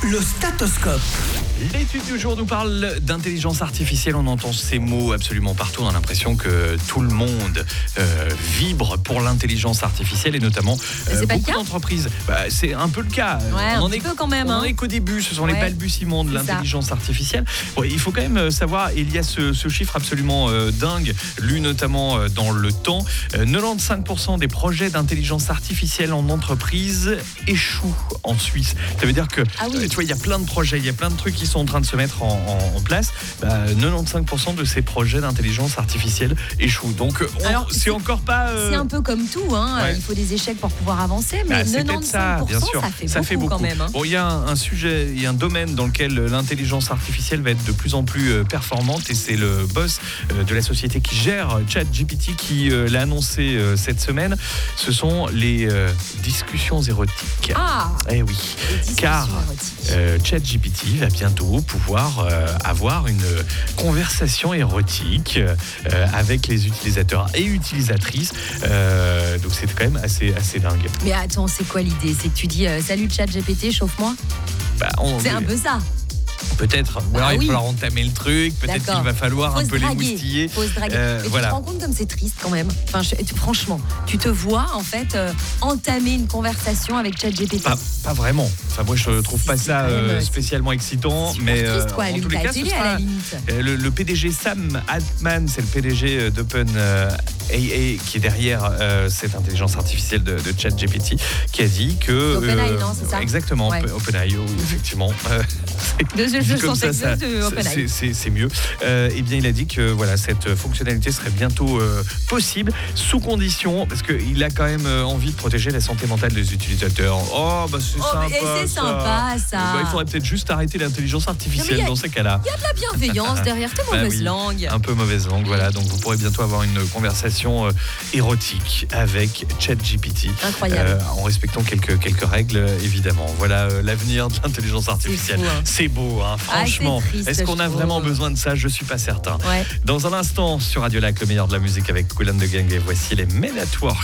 Le statoscope. L'étude du jour nous parle d'intelligence artificielle. On entend ces mots absolument partout. On a l'impression que tout le monde vibre pour l'intelligence artificielle et notamment beaucoup d'entreprises. C'est un peu le cas. Ouais, on un petit peu quand même. On en est qu'au début. Ce sont les balbutiements de l'intelligence artificielle. Bon, il faut quand même savoir, il y a ce chiffre absolument dingue, lu notamment dans Le Temps. 95% des projets d'intelligence artificielle en entreprise échouent en Suisse. Ça veut dire que tu vois, il y a plein de projets, il y a plein de trucs qui sont en train de se mettre en place. 95% de ces projets d'intelligence artificielle échouent. Donc, c'est encore pas... C'est un peu comme tout. Il faut des échecs pour pouvoir avancer. Mais 95%, ça, bien sûr. Ça fait beaucoup quand même. Bon, il y a un sujet, il y a un domaine dans lequel l'intelligence artificielle va être de plus en plus performante et c'est le boss de la société qui gère ChatGPT qui l'a annoncé cette semaine. Ce sont les discussions érotiques. Eh oui, car ChatGPT va bientôt pouvoir avoir une conversation érotique avec les utilisateurs et utilisatrices. Donc c'est quand même assez dingue. Mais attends, c'est quoi l'idée? C'est que tu dis salut ChatGPT, chauffe-moi. C'est un peu ça. Peut-être, ou alors il va falloir entamer le truc, peut-être qu'il va falloir un peu les moustiller. Faut se draguer. Mais tu te rends compte comme c'est triste quand même. Franchement, tu te vois en fait entamer une conversation avec ChatGPT. Pas vraiment. Enfin, moi je trouve pas ça spécialement excitant, mais triste, en tous les cas, ce sera le PDG Sam Altman, c'est le PDG d'OpenAI qui est derrière cette intelligence artificielle de ChatGPT, qui a dit que OpenAI, non, c'est ça? Exactement, OpenAI, effectivement. C'est mieux. Eh bien, il a dit que cette fonctionnalité serait bientôt possible, sous condition, parce qu'il a quand même envie de protéger la santé mentale des utilisateurs. C'est sympa. Et c'est sympa, ça. Il faudrait peut-être juste arrêter l'intelligence artificielle dans ces cas-là. Il y a de la bienveillance derrière ta mauvaise langue. Un peu mauvaise langue, voilà. Donc, vous pourrez bientôt avoir une conversation érotique avec ChatGPT. Incroyable. En respectant quelques règles, évidemment. Voilà l'avenir de l'intelligence artificielle. C'est fou, C'est beau, franchement. Est-ce qu'on a vraiment besoin de ça? Je suis pas certain. Dans un instant, sur Radio Lac, le meilleur de la musique avec Cool and the Gang, et voici les Men at Work.